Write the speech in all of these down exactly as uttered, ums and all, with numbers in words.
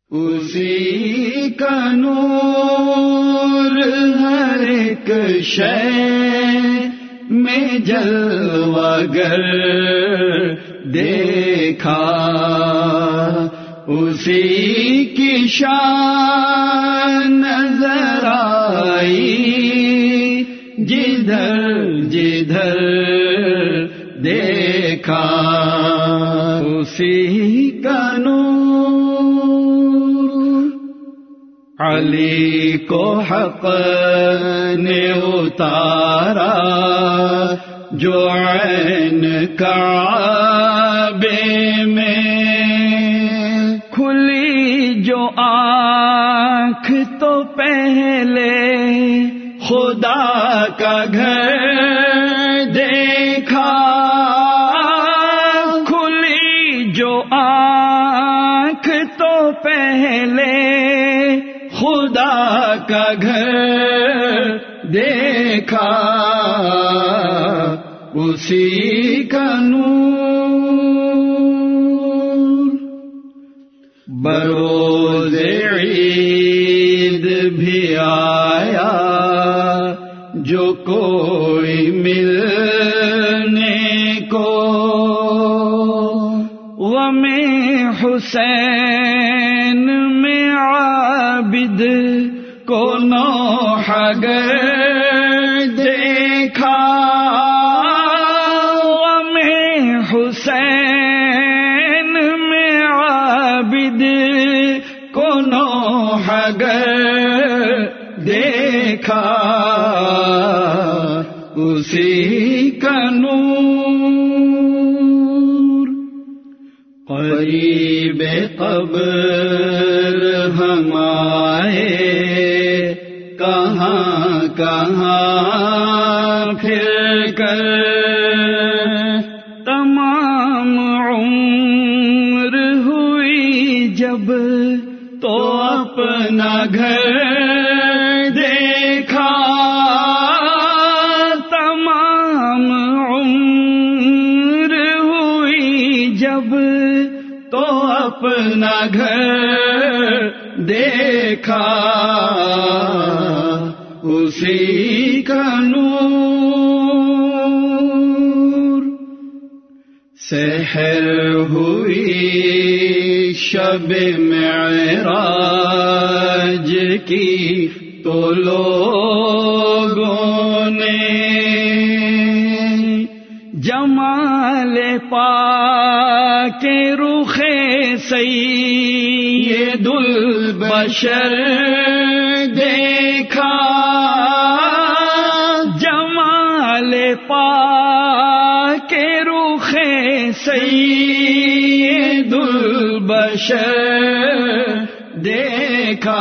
اسی کا نور ہر ایک شے میں جلوہ گر دیکھا، اسی کی شان نظر آئی جدھر جدھر دیکھا، اسی کا نور علی کو حق نے اتارا جو عین کعبے میں، کھلی جو آنکھ تو پہلے خدا کا گھر دیکھا، کھلی جو آنکھ تو پہلے خدا کا گھر دیکھا، اسی کا نور بروز عید بھی آیا جو کوئی ملنے کو، غم حسین میں عابد کو نوح گر دیکھا، غم حسین میں عابد کو نوح گر دیکھا، اسی کا نور قریب قبر ہم آئے، کہاں کہاں پھر کر، تمام عمر ہوئی جب تو اپنا گھر دیکھا، تمام عمر ہوئی جب تو اپنا گھر دیکھا، اسی کا نور سحر ہوئی شب معراج کی تو لوگوں نے جمال پاک رخ سید البشر دیکھا، جمال پاک رخ سید البشر دیکھا،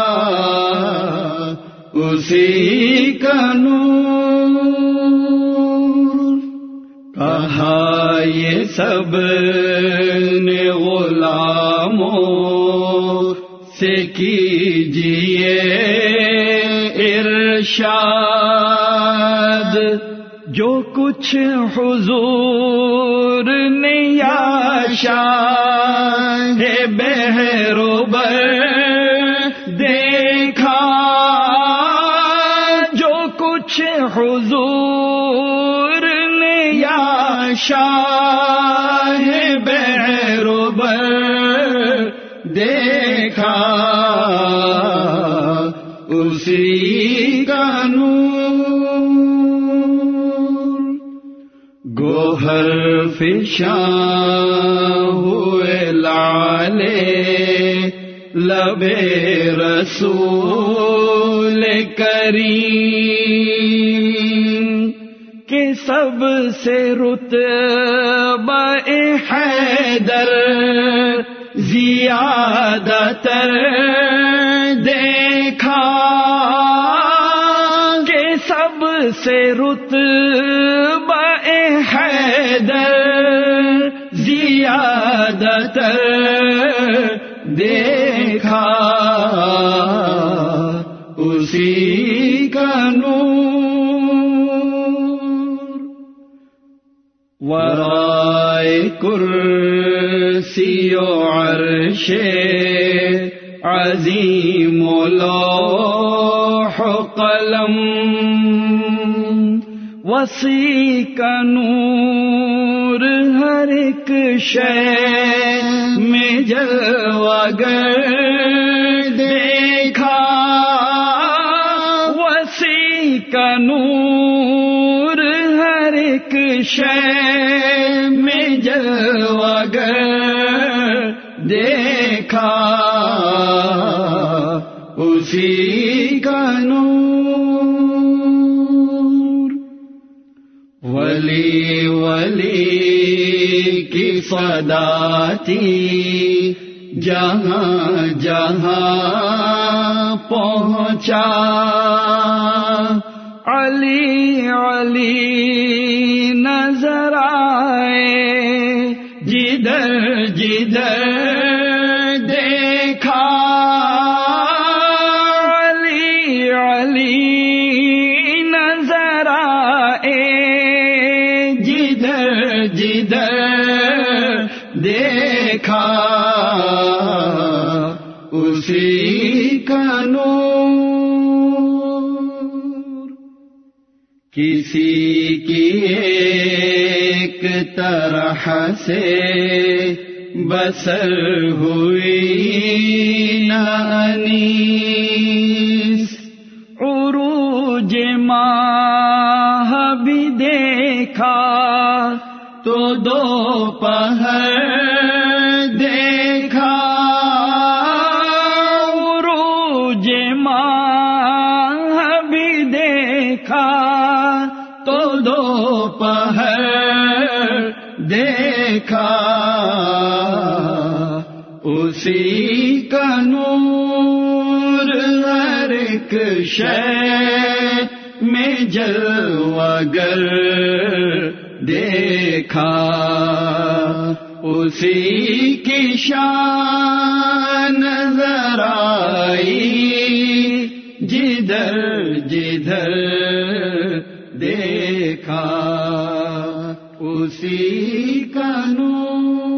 اسی کا نور کہا یہ سب نے غلاموں سے کیجیے ارشاد، جو کچھ حضور نے یا شاہ بحر و بر دیکھا، جو کچھ حضور نے یا شاہ بحر و بر دیکھا، اسی کا نور گوہر فشاں ہوئے لالے لبے رسول کریم کہ سب سے رتبہ حیدر زیادہ تر دیکھا، کہ سب سے رتبہ حیدر زیادہ تر دیکھا، اسی کا نور ورائے کرسی و عرش عظیم لوح قلم وسیع کا نور ہر ایک شے میں جلوہ گر دیکھا وسیع کا نور ہر ایک شے میں جلوہ گر دیکھا اسی کا نور ولی ولی کی صدا تھی جہاں جہاں پہنچا علی علی نظر آئے جدھر جدھر دیکھا علی علی نظر آئے جدھر جدھر دیکھا اسی کا نور کسی کی ایک طرح سے بسر ہوئی نہ انیس عروج ماہ بھی دیکھا تو دوپہر دیکھا عروج ماہ بھی دیکھا تو دوپہر دیکھا اسی کا نور ہر ایک شے میں جلوہ گر دیکھا اسی کی شان نظر آئی جدھر جدھر دیکھا اسی کا نور